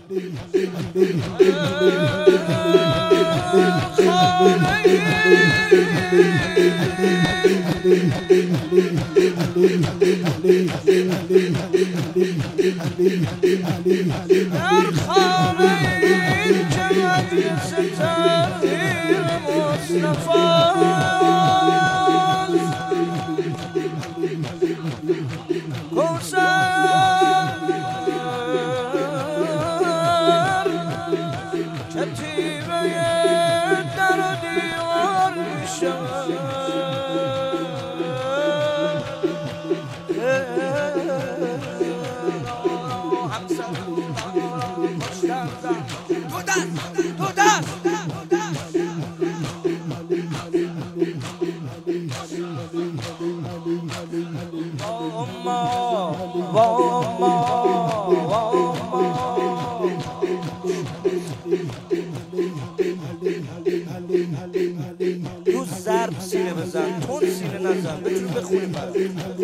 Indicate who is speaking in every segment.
Speaker 1: تو ضرب سینه بزن، تون سینه نزن، بتون بخونیم برات.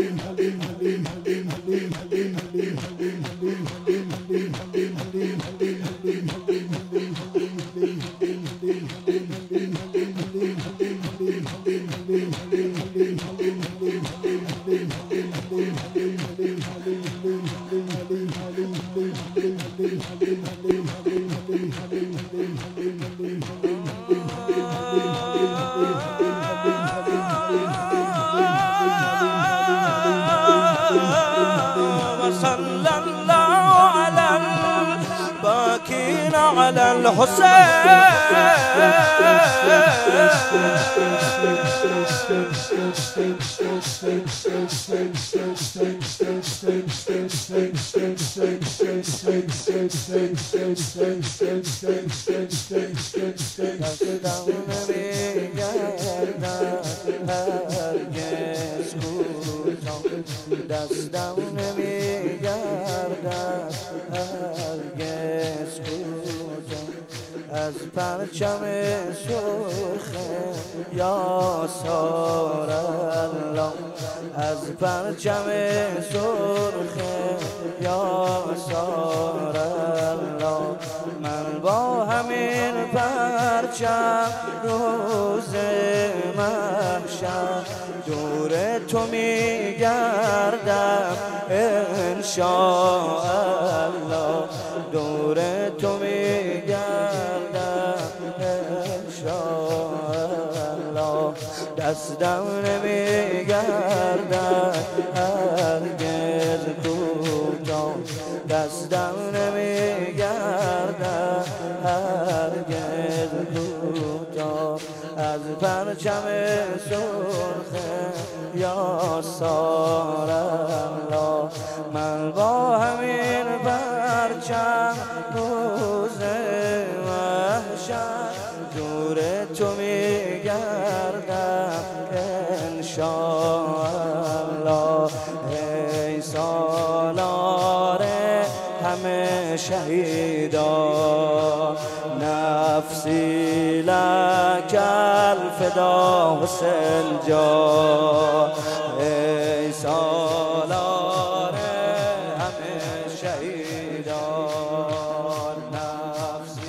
Speaker 1: على الحسين دستم نمیگردد هرگز از پرچم سرخ یاسار الله، از پرچم سرخ یاسار الله، من با همین پرچم روز محشر دور تو میگردم انشاءالله، دور تو میگردم انشاءالله، دستم نمیگردد هرگز کوتاه، دستم نمیگردد هرگز کوتاه، از پرچم سرخ یاسار الله، من با همین پرچم روز محشر دور تو میگردم انشاءالله. ای سالار همه شهیدا، نفسی لک الفدا حسین جان، ای سالار همه شهیدان، نفسی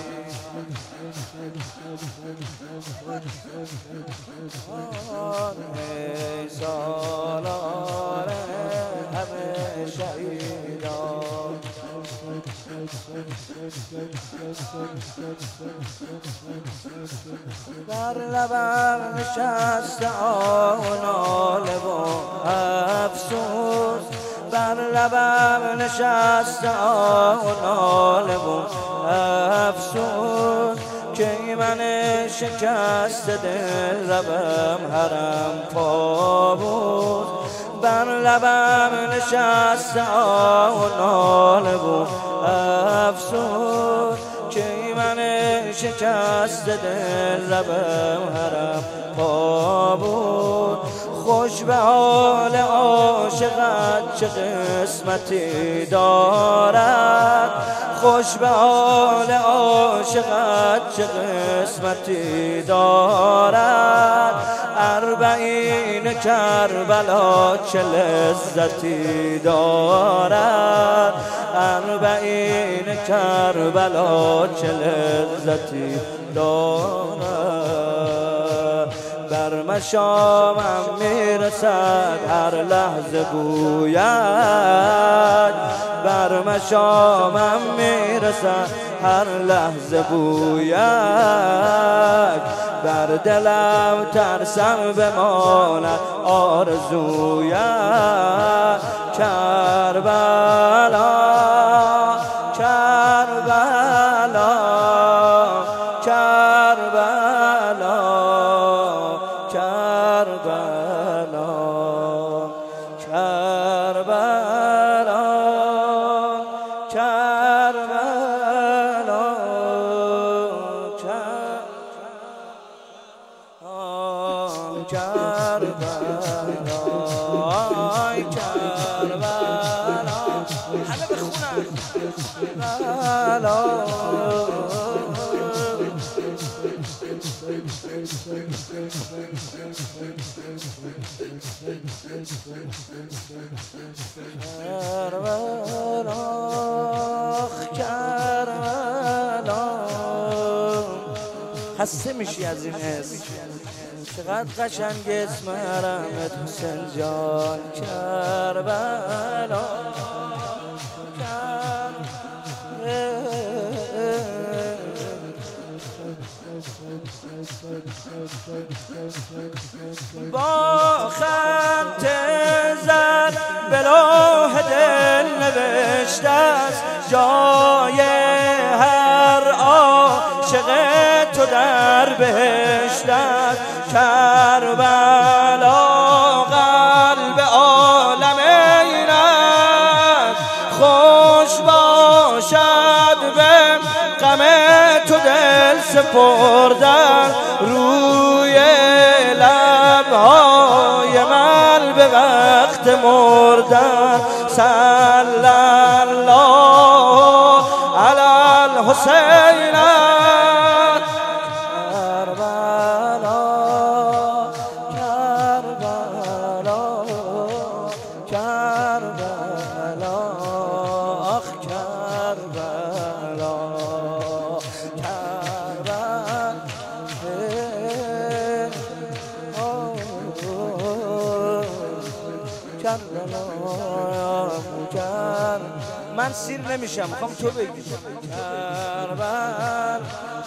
Speaker 1: ای سالار همه شهیدان، بر لبم نشسته آه و ناله و افسوس، بر لبم نشسته آه و ناله و افسوس، که من شکست دل لبم حرم پا بود، بر لبم نشسته آه و ناله و افسوس، که من شکست دل لبم حرم پا بود، خوش به حال عاشقت چه قسمتی دارد، خوش به حال عاشقت چه قسمتی دارد، اربعین کربلا چه لذتی دارد، اربعین کربلا چه لذتی دارد. بر مشامم میرسد هر لحظه بویت، بر مشامم میرسد هر لحظه بویت. بر دلم ترسم بماند آرزویت. کربلا کربلا کربلا کربلا کربلا کربلا کربلا کربلا همه بخونن کربلا. خسته میشی از این اسم، چقدر قشنگ اسم حرمت حسین جان. کربلا با خط زد به لوح دل نوشته است جای هر عاشق تو در بهشت است. کربلا قلب عالم این است، خوش باشد به غم تو دل سپردن. روی لبهای من به وقت مردن. صلی الله علی الحسین. کربلا کربلا کربلا آخ کربلا کربلا. من سیر نمیشم، میخوام تو بگی. کربلا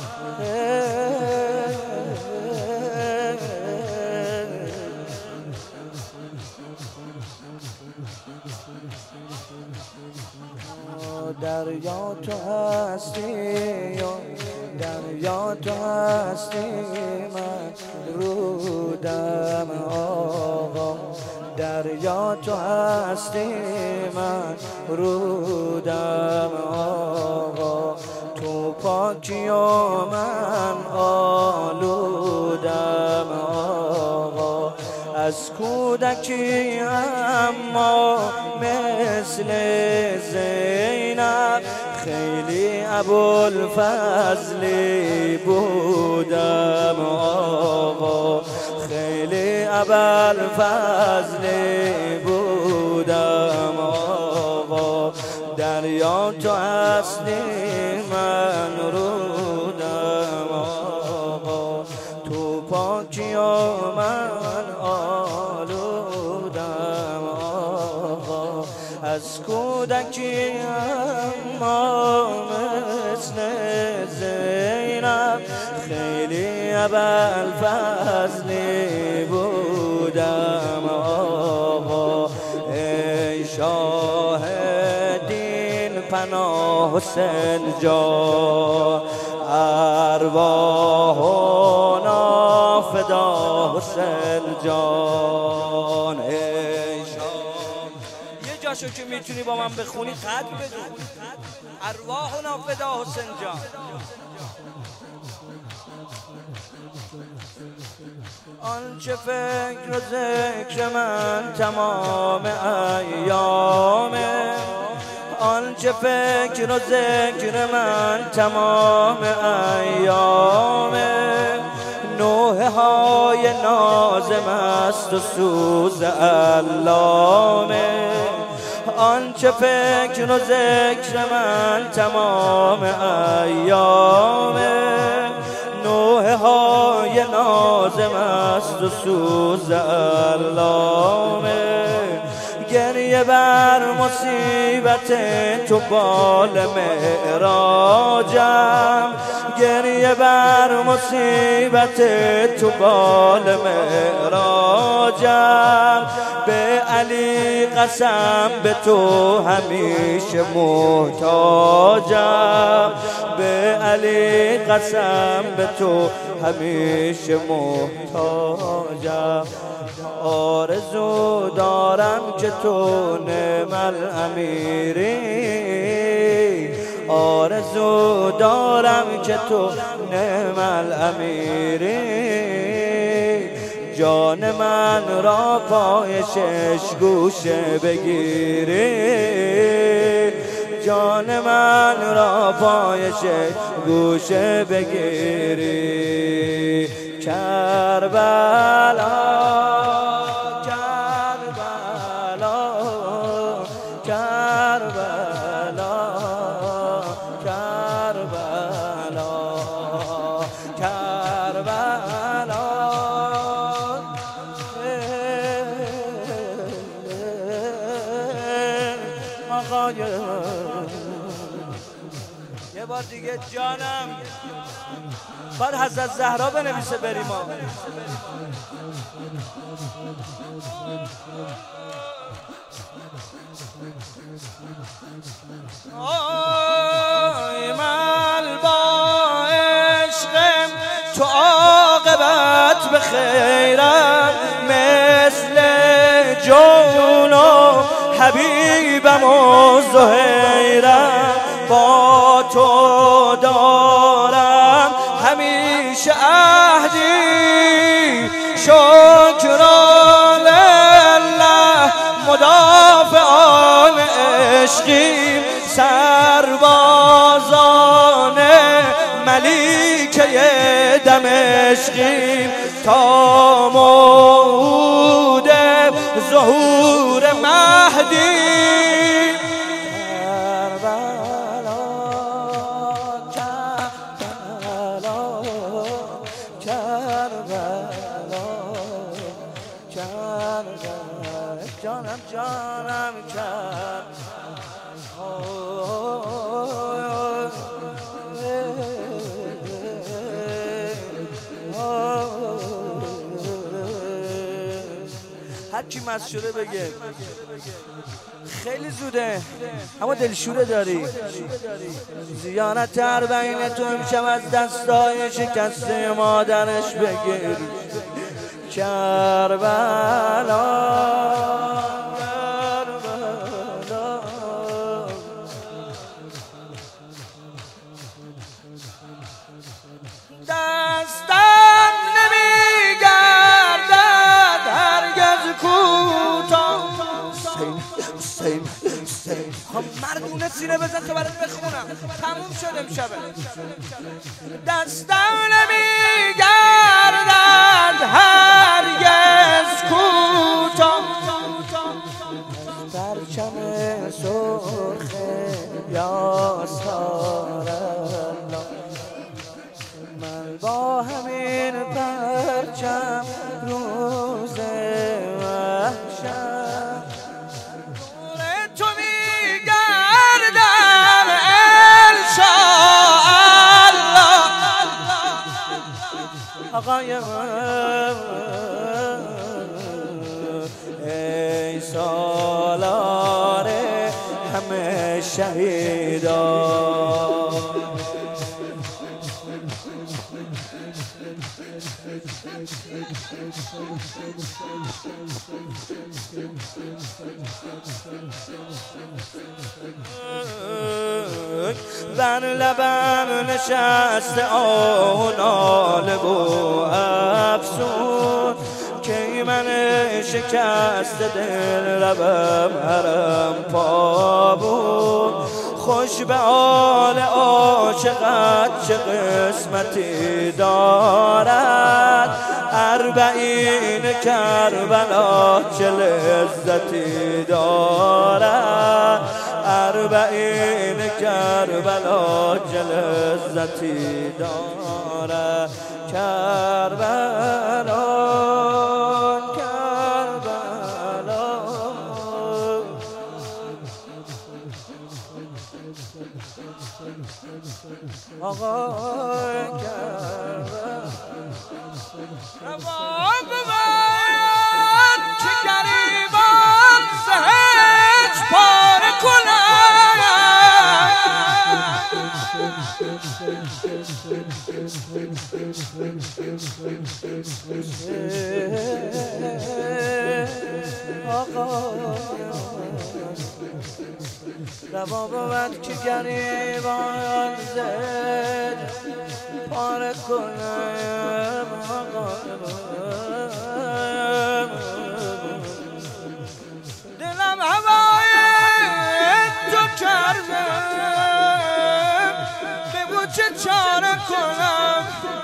Speaker 1: دریا تو هستی، دریا تو هستی، من رودم آقا. دریا تو هستی، من رودم آقا. تو پاکی و من آلودم آقا. از کودکی اما مثل زینب خیلی ابوالفضلی بودم آقا. خیلی ابوالفضلی بودم آقا. دریا تو هستی، من رودم آقا. تو پاکی و من آلودم آقا. از کودکی اما مثل زینب خیلی ابوالفضلی بودم آقا. ای شاه دین پناه حسین جان، ارواحنا فدا حسین جان. ای شاه یه جاشو که میتونی با من بخونی خط بدون. ارواحنا فدا حسین جان. آنچه فکر و ذکر من تمام ایامه، آنچه فکر و ذکر من تمام ایامه. نوحه های نازم است و سوز علامه، آنچه فکر و ذکر من تمام ایامه، نوحه های نازم است و سوز علامه، گریه بر مصیبت تو بال معراجم، گریه بر مصیبت تو بال معراجم، به علی قسم به تو همیشه محتاجم، به علی قسم به تو همیشه محتاجم، آرزو دارم که تو نعم الامیری، آرزو دارم که تو نعم الامیری، جان من را پای شش گوشه بگیری، جان من را پای شش گوشه بگیری، کربلا کربلا کربلا کربلا کربلا، یه بار دیگه جانم باید حضرت زهرا بنویسه بریم ما. من با عشقم تو عاقبت بخیرم، مثل جون و حبیبم و زهیرم، با تو دارم همیشه عهدی، شکران لله مدافعان عشقیم، سربازان ملیکه دمشقیم، تا موعود ظهور مهدی، جانم جانم هر کی مشوره بگه خیلی زوده اما دلشوره داری، زیارت اربعین تو امشب از دستای شکسته مادرش بگیر، کربلا دستم نمیگردد هرگز کوتاه، حسین مردونه سینه بزن تو برات بخونم، تموم شد امشبه. دستم نمیگردد هرگز کوتاه، پرچم سرخ یاسار الله، من با همین پرچم روز وحشت نور تو میگردم انشاءالله، آقای من ای سالار همه شهیدان، بر لبم نشسته آه و ناله و افسون، که من شکست دل لبم حرم پا بود، خوش به حال عاشقت چه قسمتی دارد، اربعین کربلا چه لذتی دارد، اربعین کربلا چه لذتی دارد. کربلا کربلا آقا کربلا روان من که گریبان سهج پاره کنم، آقا روان من که گریبان سهج پاره کنم، دلم هوای تو کرده، بگو چه چاره کنم.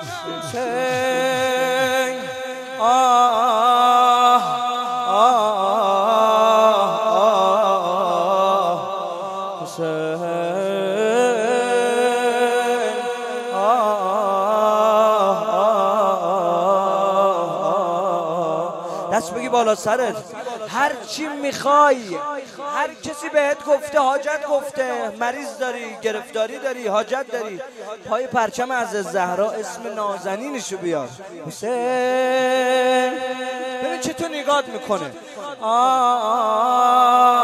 Speaker 1: دست بگی بالا سرت، هر چی میخوای، هر کسی بهت گفته، حاجت گفته، مریض داری، گرفتاری داری، حاجت داری، پای پرچم از زهرا اسم نازنینشو بیار. حسین ببین چطور نگات میکنه.